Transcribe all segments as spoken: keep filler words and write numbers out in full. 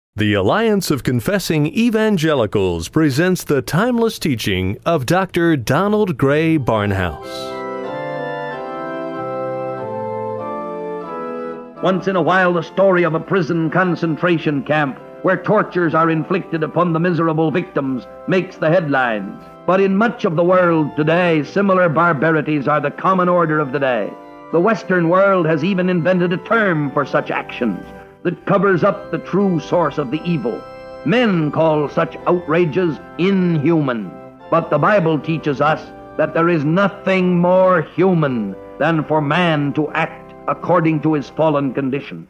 The Alliance of Confessing Evangelicals presents the timeless teaching of Doctor Donald Grey Barnhouse. Once in a while, the story of a prison concentration camp where tortures are inflicted upon the miserable victims makes the headlines. But in much of the world today, similar barbarities are the common order of the day. The Western world has even invented a term for such actions that covers up the true source of the evil. Men call such outrages inhuman. But the Bible teaches us that there is nothing more human than for man to act according to his fallen condition.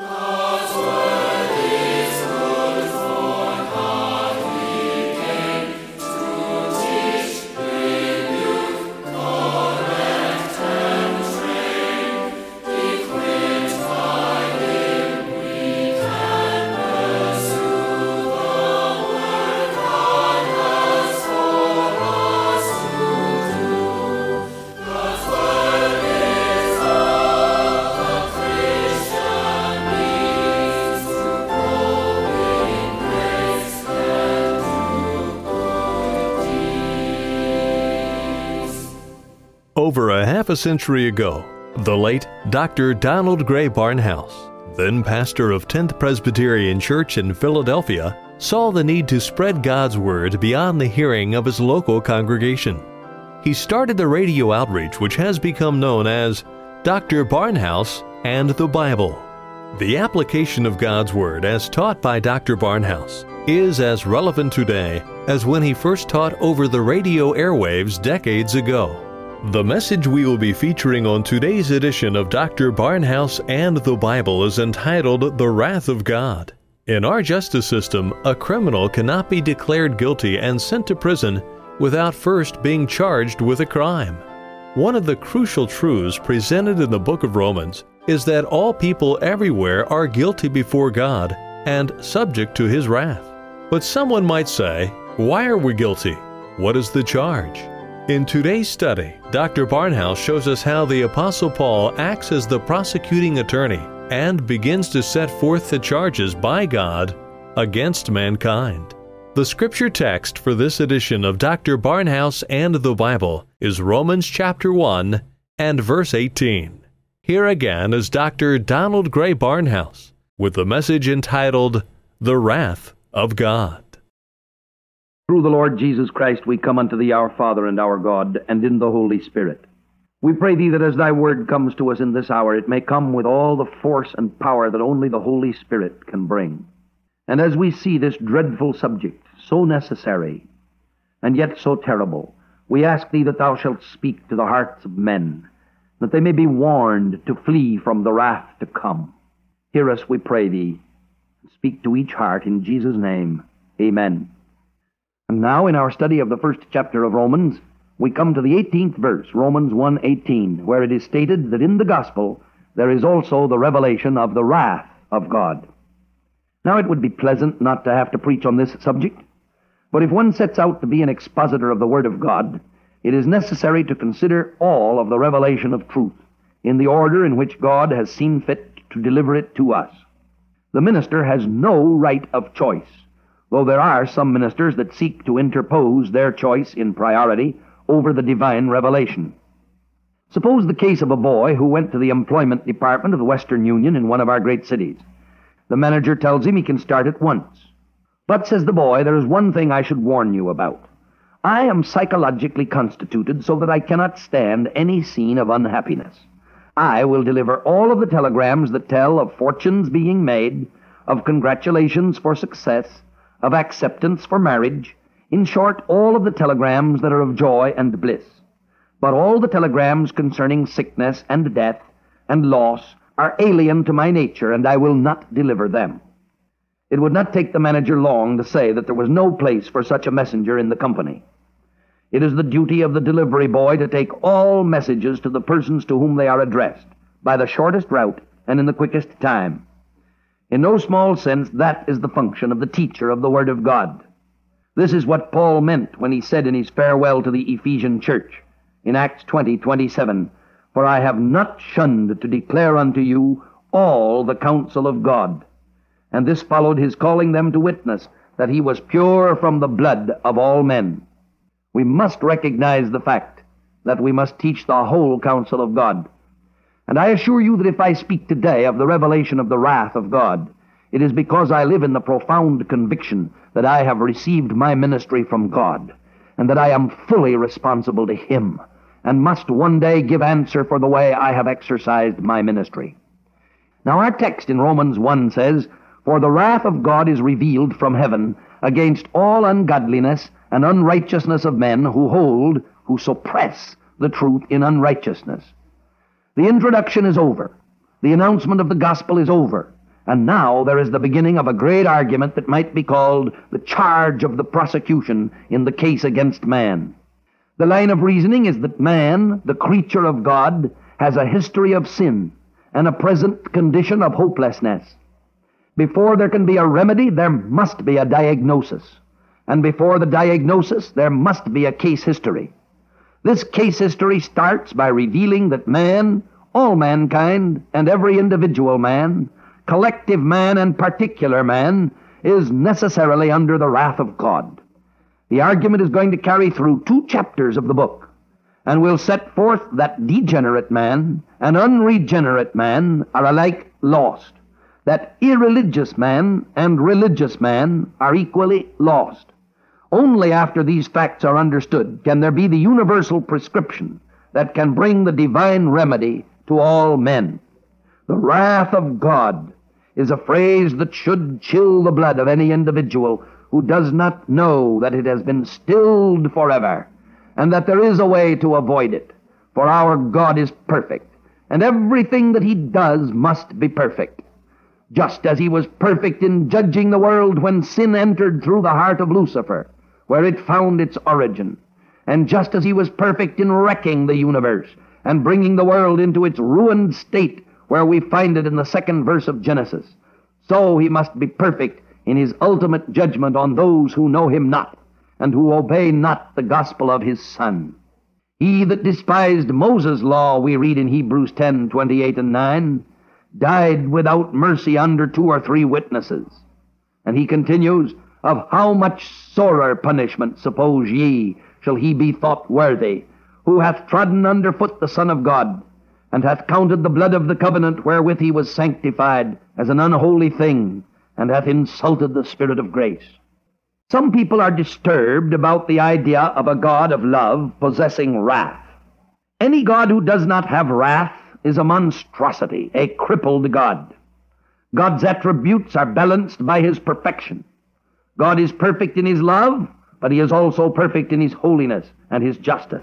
Over a half a century ago, the late Doctor Donald Grey Barnhouse, then pastor of tenth Presbyterian Church in Philadelphia, saw the need to spread God's Word beyond the hearing of his local congregation. He started a radio outreach which has become known as Doctor Barnhouse and the Bible. The application of God's Word as taught by Doctor Barnhouse is as relevant today as when he first taught over the radio airwaves decades ago. The message we will be featuring on today's edition of Doctor Barnhouse and the Bible is entitled The Wrath of God. In our justice system, a criminal cannot be declared guilty and sent to prison without first being charged with a crime. One of the crucial truths presented in the book of Romans is that all people everywhere are guilty before God and subject to His wrath. But someone might say, why are we guilty? What is the charge? In today's study, Doctor Barnhouse shows us how the Apostle Paul acts as the prosecuting attorney and begins to set forth the charges by God against mankind. The scripture text for this edition of Doctor Barnhouse and the Bible is Romans chapter one and verse eighteen. Here again is Doctor Donald Grey Barnhouse with the message entitled The Wrath of God. Through the Lord Jesus Christ we come unto thee, our Father and our God, and in the Holy Spirit. We pray thee that as thy word comes to us in this hour, it may come with all the force and power that only the Holy Spirit can bring. And as we see this dreadful subject, so necessary, and yet so terrible, we ask thee that thou shalt speak to the hearts of men, that they may be warned to flee from the wrath to come. Hear us, we pray thee, and speak to each heart in Jesus' name. Amen. And now, in our study of the first chapter of Romans, we come to the eighteenth verse, Romans one eighteen, where it is stated that in the gospel there is also the revelation of the wrath of God. Now, it would be pleasant not to have to preach on this subject, but if one sets out to be an expositor of the Word of God, it is necessary to consider all of the revelation of truth in the order in which God has seen fit to deliver it to us. The minister has no right of choice, though there are some ministers that seek to interpose their choice in priority over the divine revelation. Suppose the case of a boy who went to the employment department of the Western Union in one of our great cities. The manager tells him he can start at once. But, says the boy, there is one thing I should warn you about. I am psychologically constituted so that I cannot stand any scene of unhappiness. I will deliver all of the telegrams that tell of fortunes being made, of congratulations for success, of acceptance for marriage, in short, all of the telegrams that are of joy and bliss. But all the telegrams concerning sickness and death and loss are alien to my nature, and I will not deliver them. It would not take the manager long to say that there was no place for such a messenger in the company. It is the duty of the delivery boy to take all messages to the persons to whom they are addressed, by the shortest route and in the quickest time. In no small sense, that is the function of the teacher of the Word of God. This is what Paul meant when he said in his farewell to the Ephesian church in Acts twenty twenty-seven, For I have not shunned to declare unto you all the counsel of God. And this followed his calling them to witness that he was pure from the blood of all men. We must recognize the fact that we must teach the whole counsel of God. And I assure you that if I speak today of the revelation of the wrath of God, it is because I live in the profound conviction that I have received my ministry from God, and that I am fully responsible to Him, and must one day give answer for the way I have exercised my ministry. Now our text in Romans one says, "For the wrath of God is revealed from heaven against all ungodliness and unrighteousness of men who hold, who suppress the truth in unrighteousness." The introduction is over. The announcement of the gospel is over. And now there is the beginning of a great argument that might be called the charge of the prosecution in the case against man. The line of reasoning is that man, the creature of God, has a history of sin and a present condition of hopelessness. Before there can be a remedy, there must be a diagnosis. And before the diagnosis, there must be a case history. This case history starts by revealing that man, all mankind, and every individual man, collective man and particular man, is necessarily under the wrath of God. The argument is going to carry through two chapters of the book, and will set forth that degenerate man and unregenerate man are alike lost, that irreligious man and religious man are equally lost. Only after these facts are understood can there be the universal prescription that can bring the divine remedy to all men. The wrath of God is a phrase that should chill the blood of any individual who does not know that it has been stilled forever, and that there is a way to avoid it. For our God is perfect, and everything that He does must be perfect. Just as He was perfect in judging the world when sin entered through the heart of Lucifer, where it found its origin, and just as He was perfect in wrecking the universe and bringing the world into its ruined state, where we find it in the second verse of Genesis, so He must be perfect in His ultimate judgment on those who know Him not, and who obey not the gospel of His Son. He that despised Moses' law, we read in Hebrews ten, twenty-eight and nine, died without mercy under two or three witnesses. And he continues, "Of how much sorer punishment, suppose ye, shall he be thought worthy, who hath trodden under foot the Son of God, and hath counted the blood of the covenant wherewith he was sanctified as an unholy thing, and hath insulted the Spirit of grace." Some people are disturbed about the idea of a God of love possessing wrath. Any God who does not have wrath is a monstrosity, a crippled God. God's attributes are balanced by His perfection. God is perfect in His love, but He is also perfect in His holiness and His justice.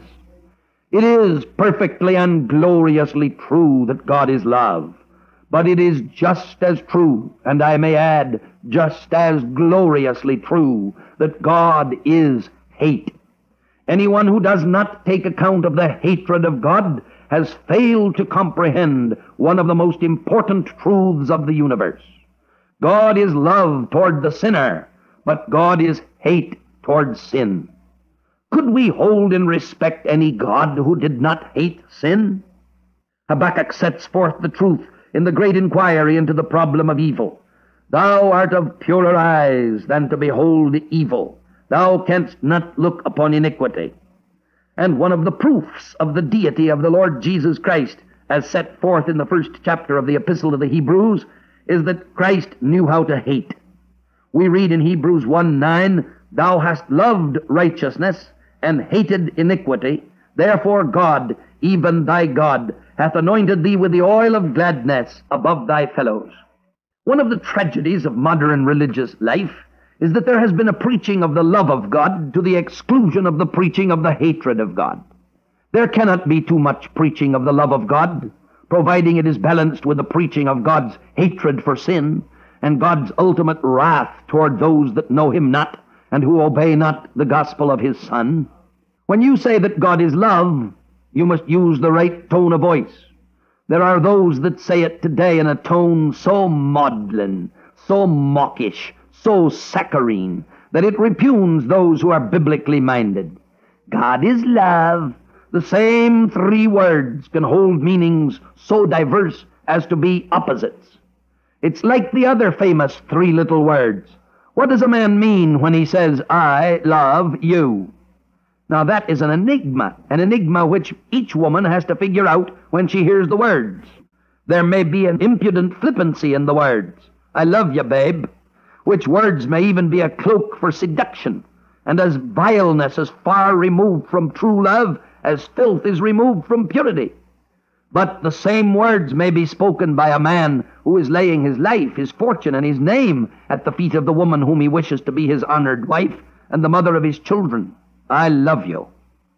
It is perfectly and gloriously true that God is love, but it is just as true, and I may add, just as gloriously true, that God is hate. Anyone who does not take account of the hatred of God has failed to comprehend one of the most important truths of the universe. God is love toward the sinner, but God is hate toward sin. Could we hold in respect any God who did not hate sin? Habakkuk sets forth the truth in the great inquiry into the problem of evil. "Thou art of purer eyes than to behold evil. Thou canst not look upon iniquity." And one of the proofs of the deity of the Lord Jesus Christ, as set forth in the first chapter of the Epistle to the Hebrews, is that Christ knew how to hate. We read in Hebrews one nine, "Thou hast loved righteousness and hated iniquity. Therefore God, even thy God, hath anointed thee with the oil of gladness above thy fellows." One of the tragedies of modern religious life is that there has been a preaching of the love of God to the exclusion of the preaching of the hatred of God. There cannot be too much preaching of the love of God, providing it is balanced with the preaching of God's hatred for sin and God's ultimate wrath toward those that know Him not and who obey not the gospel of His Son. When you say that God is love, you must use the right tone of voice. There are those that say it today in a tone so maudlin, so mawkish, so saccharine, that it repugns those who are biblically minded. God is love. The same three words can hold meanings so diverse as to be opposites. It's like the other famous three little words. What does a man mean when he says, I love you? Now that is an enigma, an enigma which each woman has to figure out when she hears the words. There may be an impudent flippancy in the words, I love you, babe, which words may even be a cloak for seduction, and as vileness is far removed from true love as filth is removed from purity. But the same words may be spoken by a man who is laying his life, his fortune, and his name at the feet of the woman whom he wishes to be his honored wife and the mother of his children. I love you.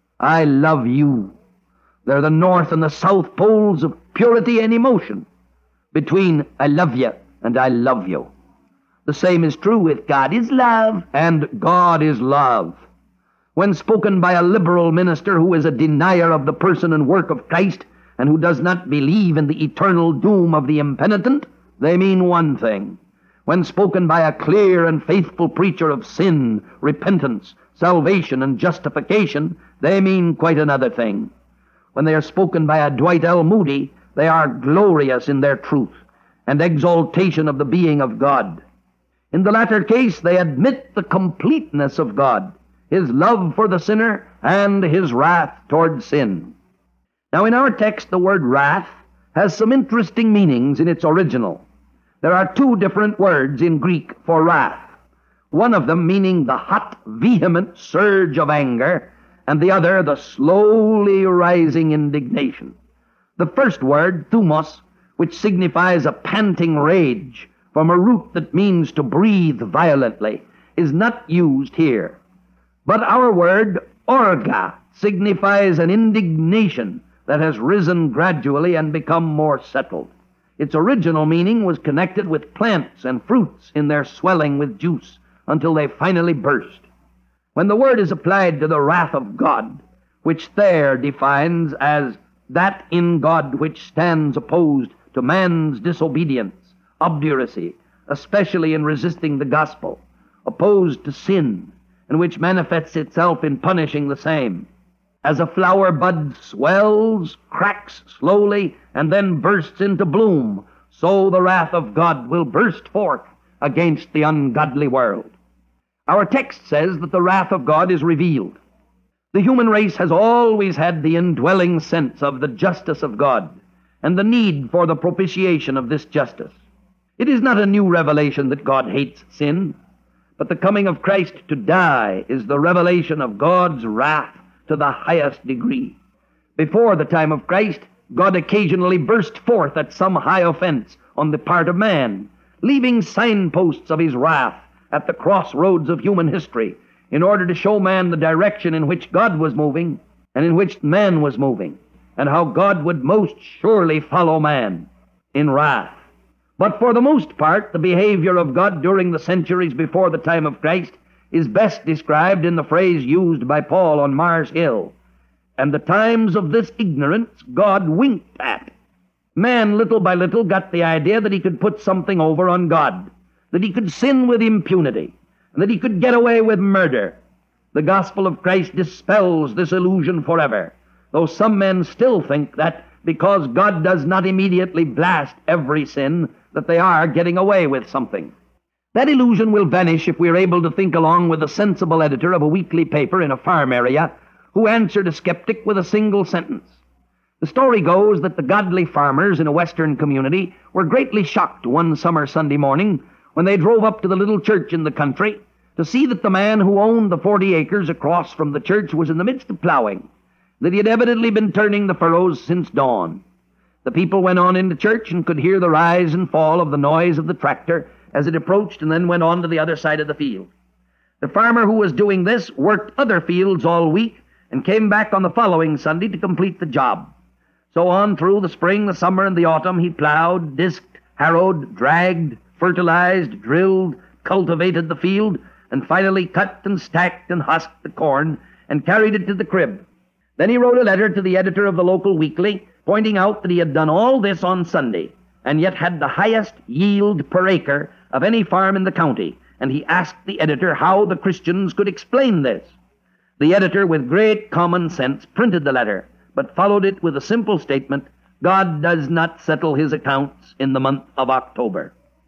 I love you. They're the north and the south poles of purity and emotion between I love you and I love you. The same is true with God is love and God is love. When spoken by a liberal minister who is a denier of the person and work of Christ and who does not believe in the eternal doom of the impenitent, they mean one thing. When spoken by a clear and faithful preacher of sin, repentance, salvation, and justification, they mean quite another thing. When they are spoken by a Dwight L. Moody, they are glorious in their truth and exaltation of the being of God. In the latter case, they admit the completeness of God, his love for the sinner, and his wrath toward sin. Now, in our text, the word wrath has some interesting meanings in its original. There are two different words in Greek for wrath, one of them meaning the hot, vehement surge of anger, and the other the slowly rising indignation. The first word, thumos, which signifies a panting rage, from a root that means to breathe violently, is not used here. But our word, orga, signifies an indignation that has risen gradually and become more settled. Its original meaning was connected with plants and fruits in their swelling with juice until they finally burst. When the word is applied to the wrath of God, which Thayer defines as that in God which stands opposed to man's disobedience, obduracy, especially in resisting the gospel, opposed to sin, and which manifests itself in punishing the same. As a flower bud swells, cracks slowly, and then bursts into bloom, so the wrath of God will burst forth against the ungodly world. Our text says that the wrath of God is revealed. The human race has always had the indwelling sense of the justice of God and the need for the propitiation of this justice. It is not a new revelation that God hates sin, but the coming of Christ to die is the revelation of God's wrath to the highest degree. Before the time of Christ, God occasionally burst forth at some high offense on the part of man, leaving signposts of his wrath at the crossroads of human history in order to show man the direction in which God was moving and in which man was moving, and how God would most surely follow man in wrath. But for the most part, the behavior of God during the centuries before the time of Christ is best described in the phrase used by Paul on Mars Hill. And the times of this ignorance God winked at. Man, little by little, got the idea that he could put something over on God, that he could sin with impunity, and that he could get away with murder. The gospel of Christ dispels this illusion forever, though some men still think that because God does not immediately blast every sin, that they are getting away with something. That illusion will vanish if we are able to think along with the sensible editor of a weekly paper in a farm area who answered a skeptic with a single sentence. The story goes that the godly farmers in a western community were greatly shocked one summer Sunday morning when they drove up to the little church in the country to see that the man who owned the forty acres across from the church was in the midst of plowing, that he had evidently been turning the furrows since dawn. The people went on into church and could hear the rise and fall of the noise of the tractor as it approached and then went on to the other side of the field. The farmer who was doing this worked other fields all week and came back on the following Sunday to complete the job. So on through the spring, the summer, and the autumn, he plowed, disked, harrowed, dragged, fertilized, drilled, cultivated the field, and finally cut and stacked and husked the corn and carried it to the crib. Then he wrote a letter to the editor of the local weekly, pointing out that he had done all this on Sunday, and yet had the highest yield per acre of any farm in the county, and he asked the editor how the Christians could explain this. The editor, with great common sense, printed the letter, but followed it with a simple statement, God does not settle his accounts in the month of October.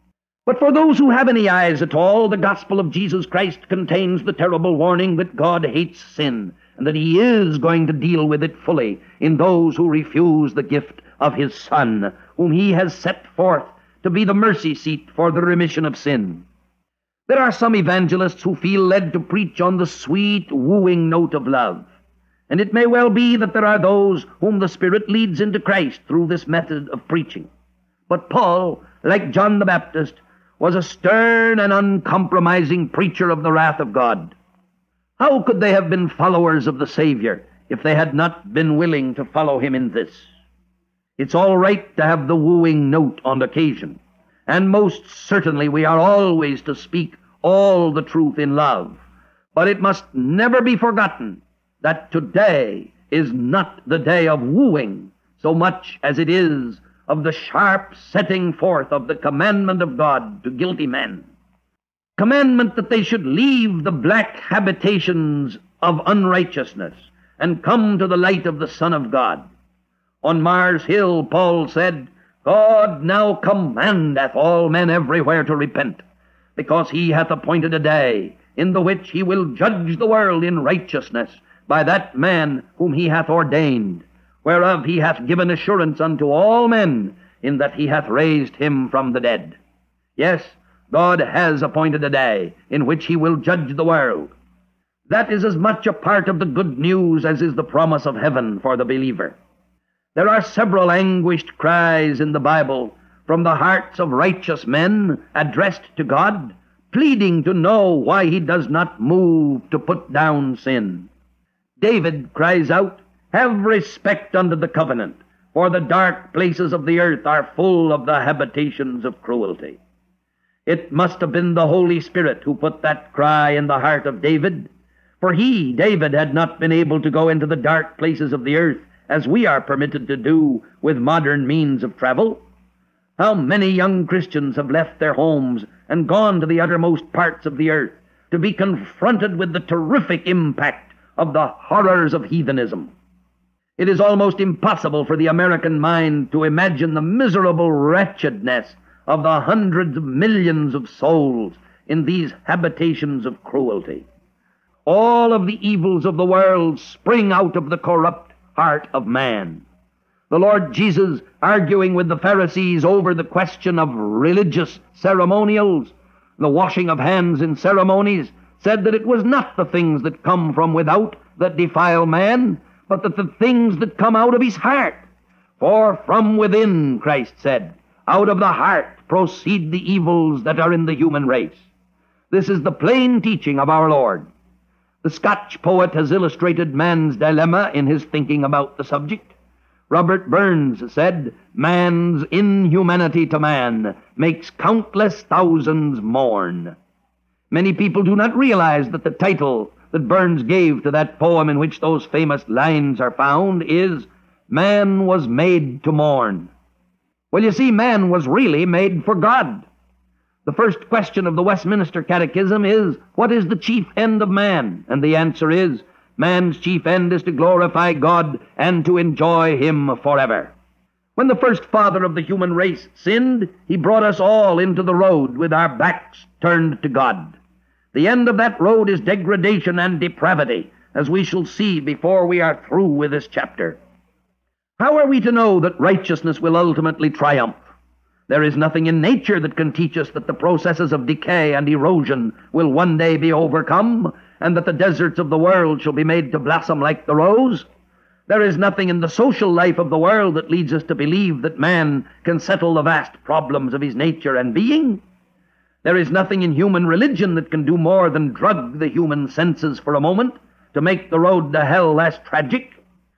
But for those who have any eyes at all, the gospel of Jesus Christ contains the terrible warning that God hates sin, and that he is going to deal with it fully in those who refuse the gift of his Son, whom he has set forth to be the mercy seat for the remission of sin. There are some evangelists who feel led to preach on the sweet, wooing note of love. And it may well be that there are those whom the Spirit leads into Christ through this method of preaching. But Paul, like John the Baptist, was a stern and uncompromising preacher of the wrath of God. How could they have been followers of the Savior if they had not been willing to follow him in this? It's all right to have the wooing note on occasion, and most certainly we are always to speak all the truth in love. But it must never be forgotten that today is not the day of wooing so much as it is of the sharp setting forth of the commandment of God to guilty men. Commandment that they should leave the black habitations of unrighteousness and come to the light of the Son of God. On Mars Hill, Paul said, God now commandeth all men everywhere to repent, because he hath appointed a day in the which he will judge the world in righteousness by that man whom he hath ordained, whereof he hath given assurance unto all men, in that he hath raised him from the dead. Yes, God has appointed a day in which he will judge the world. That is as much a part of the good news as is the promise of heaven for the believer. There are several anguished cries in the Bible from the hearts of righteous men addressed to God, pleading to know why he does not move to put down sin. David cries out, Have respect unto the covenant, for the dark places of the earth are full of the habitations of cruelty. It must have been the Holy Spirit who put that cry in the heart of David, for he, David, had not been able to go into the dark places of the earth as we are permitted to do with modern means of travel. How many young Christians have left their homes and gone to the uttermost parts of the earth to be confronted with the terrific impact of the horrors of heathenism. It is almost impossible for the American mind to imagine the miserable wretchedness of the hundreds of millions of souls in these habitations of cruelty. All of the evils of the world spring out of the corrupt heart of man. The Lord Jesus, arguing with the Pharisees over the question of religious ceremonials, the washing of hands in ceremonies, said that it was not the things that come from without that defile man, but that the things that come out of his heart. For from within, Christ said, out of the heart proceed the evils that are in the human race. This is the plain teaching of our Lord. The Scotch poet has illustrated man's dilemma in his thinking about the subject. Robert Burns said, Man's inhumanity to man makes countless thousands mourn. Many people do not realize that the title that Burns gave to that poem in which those famous lines are found is, Man was made to mourn. Well, you see, man was really made for God. The first question of the Westminster Catechism is, what is the chief end of man? And the answer is, man's chief end is to glorify God and to enjoy him forever. When the first father of the human race sinned, he brought us all into the road with our backs turned to God. The end of that road is degradation and depravity, as we shall see before we are through with this chapter. How are we to know that righteousness will ultimately triumph? There is nothing in nature that can teach us that the processes of decay and erosion will one day be overcome, and that the deserts of the world shall be made to blossom like the rose. There is nothing in the social life of the world that leads us to believe that man can settle the vast problems of his nature and being. There is nothing in human religion that can do more than drug the human senses for a moment to make the road to hell less tragic.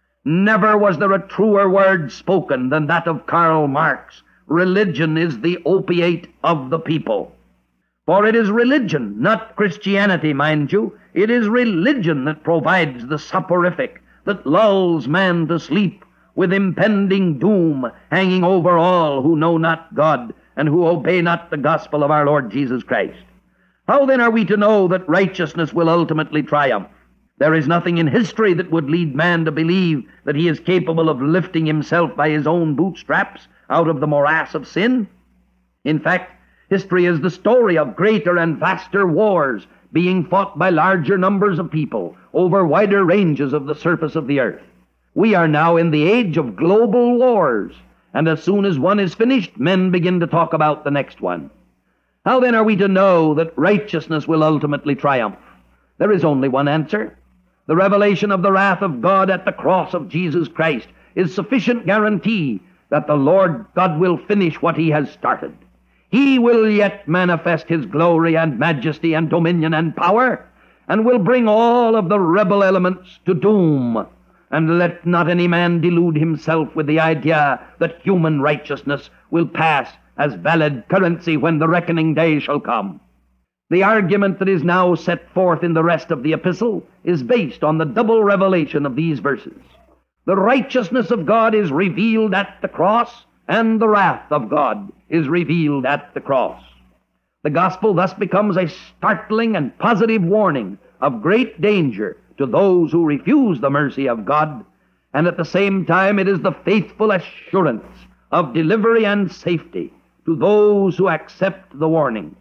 Never was there a truer word spoken than that of Karl Marx. Religion is the opiate of the people. For it is religion, not Christianity, mind you. It is religion that provides the soporific, that lulls man to sleep, with impending doom hanging over all who know not God and who obey not the gospel of our Lord Jesus Christ. How then are we to know that righteousness will ultimately triumph? There is nothing in history that would lead man to believe that he is capable of lifting himself by his own bootstraps out of the morass of sin. In fact, History is the story of greater and vaster wars being fought by larger numbers of people over wider ranges of the surface of the earth. We are now in the age of global wars, and as soon as one is finished, men begin to talk about the next one. How then are we to know that righteousness will ultimately triumph? There is only one answer. The revelation of the wrath of God at the cross of Jesus Christ is sufficient guarantee that the Lord God will finish what he has started. He will yet manifest his glory and majesty and dominion and power, and will bring all of the rebel elements to doom. And let not any man delude himself with the idea that human righteousness will pass as valid currency when the reckoning day shall come. The argument that is now set forth in the rest of the epistle is based on the double revelation of these verses. The righteousness of God is revealed at the cross, and the wrath of God is revealed at the cross. The gospel thus becomes a startling and positive warning of great danger to those who refuse the mercy of God, and at the same time it is the faithful assurance of delivery and safety to those who accept the warning.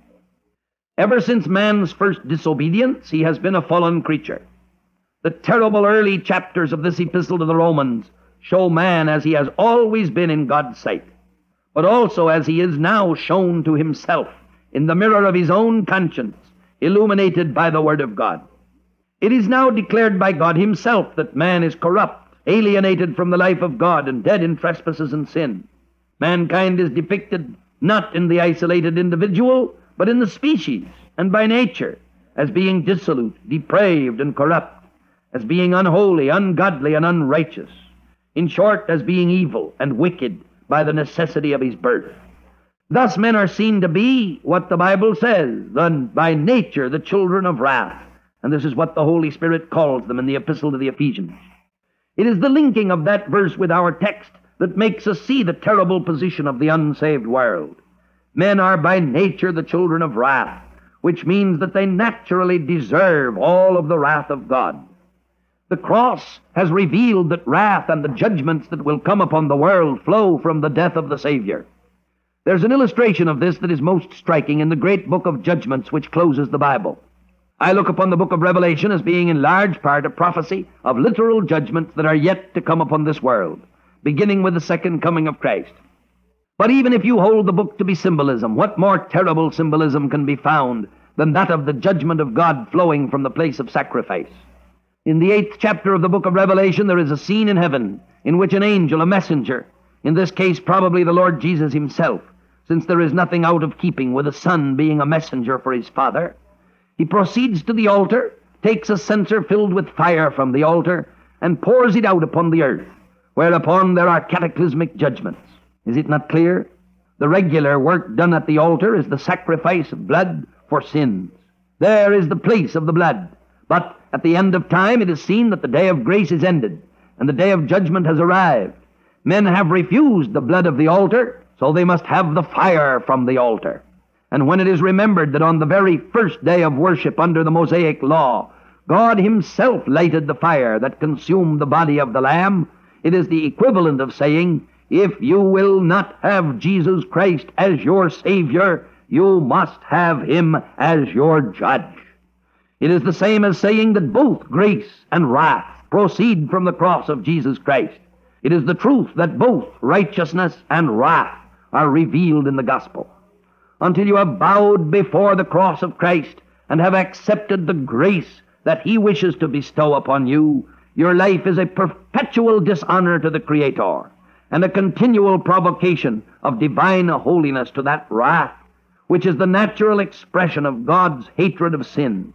Ever since man's first disobedience, he has been a fallen creature. The terrible early chapters of this epistle to the Romans show man as he has always been in God's sight, but also as he is now shown to himself in the mirror of his own conscience, illuminated by the Word of God. It is now declared by God himself that man is corrupt, alienated from the life of God, and dead in trespasses and sin. Mankind is depicted not in the isolated individual, but in the species, and by nature, as being dissolute, depraved, and corrupt, as being unholy, ungodly, and unrighteous. In short, as being evil and wicked by the necessity of his birth. Thus men are seen to be what the Bible says, the, by nature the children of wrath. And this is what the Holy Spirit calls them in the epistle to the Ephesians. It is the linking of that verse with our text that makes us see the terrible position of the unsaved world. Men are by nature the children of wrath, which means that they naturally deserve all of the wrath of God. The cross has revealed that wrath and the judgments that will come upon the world flow from the death of the Savior. There's an illustration of this that is most striking in the great book of judgments which closes the Bible. I look upon the book of Revelation as being in large part a prophecy of literal judgments that are yet to come upon this world, beginning with the second coming of Christ. But even if you hold the book to be symbolism, what more terrible symbolism can be found than that of the judgment of God flowing from the place of sacrifice? In the eighth chapter of the book of Revelation, there is a scene in heaven in which an angel, a messenger, in this case probably the Lord Jesus himself, since there is nothing out of keeping with a son being a messenger for his father, he proceeds to the altar, takes a censer filled with fire from the altar, and pours it out upon the earth, whereupon there are cataclysmic judgments. Is it not clear? The regular work done at the altar is the sacrifice of blood for sins. There is the place of the blood. But at the end of time it is seen that the day of grace is ended, and the day of judgment has arrived. Men have refused the blood of the altar, so they must have the fire from the altar. And when it is remembered that on the very first day of worship under the Mosaic law, God himself lighted the fire that consumed the body of the Lamb, it is the equivalent of saying, if you will not have Jesus Christ as your Savior, you must have him as your judge. It is the same as saying that both grace and wrath proceed from the cross of Jesus Christ. It is the truth that both righteousness and wrath are revealed in the gospel. Until you have bowed before the cross of Christ and have accepted the grace that he wishes to bestow upon you, your life is a perpetual dishonor to the Creator and a continual provocation of divine holiness to that wrath, which is the natural expression of God's hatred of sin.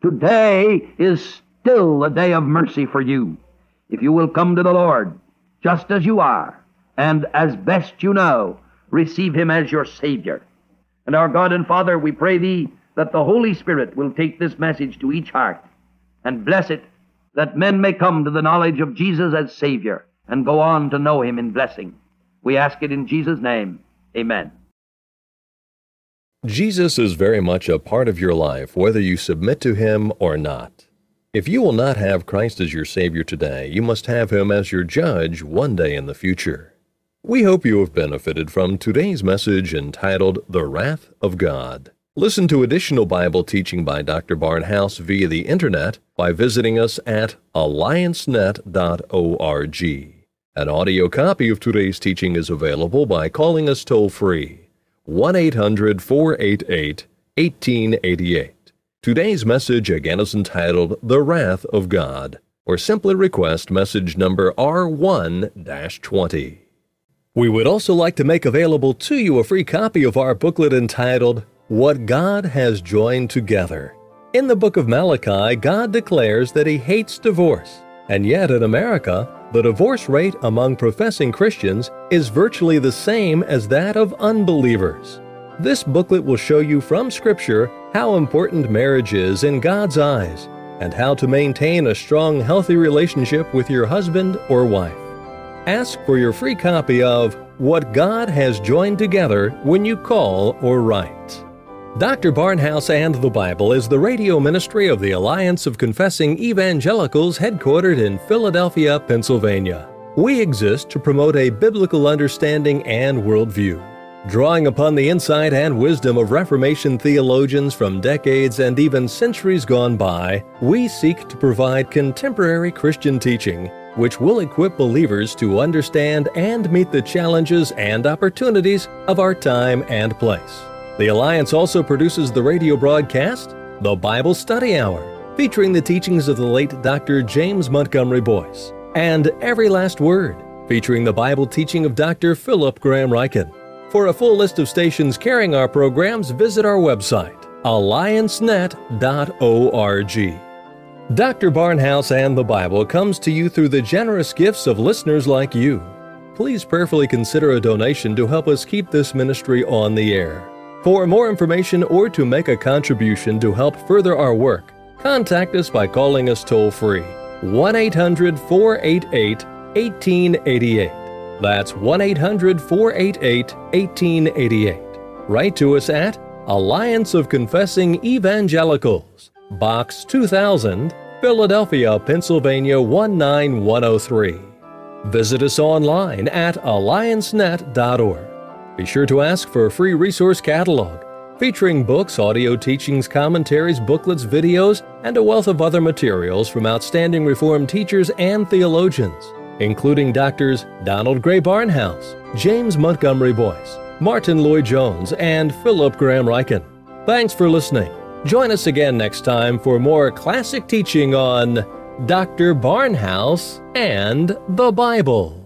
Today is still a day of mercy for you, if you will come to the Lord, just as you are, and as best you know, receive him as your Savior. And our God and Father, we pray thee that the Holy Spirit will take this message to each heart and bless it, that men may come to the knowledge of Jesus as Savior and go on to know him in blessing. We ask it in Jesus' name. Amen. Jesus is very much a part of your life, whether you submit to him or not. If you will not have Christ as your Savior today, you must have him as your judge one day in the future. We hope you have benefited from today's message entitled The Wrath of God. Listen to additional Bible teaching by Doctor Barnhouse via the Internet by visiting us at alliance net dot org. An audio copy of today's teaching is available by calling us toll-free, one eight hundred, four eight eight, one eight eight eight. Today's message again is entitled The Wrath of God, or simply request message number R one dash twenty. We would also like to make available to you a free copy of our booklet entitled What God Has Joined Together. In the book of Malachi, God declares that He hates divorce, and yet in America, the divorce rate among professing Christians is virtually the same as that of unbelievers. This booklet will show you from Scripture how important marriage is in God's eyes, and how to maintain a strong, healthy relationship with your husband or wife. Ask for your free copy of What God Has Joined Together when you call or write. Doctor Barnhouse and the Bible is the radio ministry of the Alliance of Confessing Evangelicals headquartered in Philadelphia, Pennsylvania. We exist to promote a biblical understanding and worldview. Drawing upon the insight and wisdom of Reformation theologians from decades and even centuries gone by, we seek to provide contemporary Christian teaching which will equip believers to understand and meet the challenges and opportunities of our time and place. The Alliance also produces the radio broadcast, The Bible Study Hour, featuring the teachings of the late Doctor James Montgomery Boyce, and Every Last Word, featuring the Bible teaching of Doctor Philip Graham Ryken. For a full list of stations carrying our programs, visit our website, alliance net dot org. Doctor Barnhouse and the Bible comes to you through the generous gifts of listeners like you. Please prayerfully consider a donation to help us keep this ministry on the air. For more information or to make a contribution to help further our work, contact us by calling us toll-free, one eight hundred, four eight eight, one eight eight eight. That's one eight hundred, four eight eight, one eight eight eight. Write to us at Alliance of Confessing Evangelicals, Box two thousand, Philadelphia, Pennsylvania one nine one oh three. Visit us online at alliance net dot org. Be sure to ask for a free resource catalog featuring books, audio teachings, commentaries, booklets, videos, and a wealth of other materials from outstanding Reformed teachers and theologians, including Doctors Donald Gray Barnhouse, James Montgomery Boyce, Martin Lloyd-Jones, and Philip Graham Ryken. Thanks for listening. Join us again next time for more classic teaching on Doctor Barnhouse and the Bible.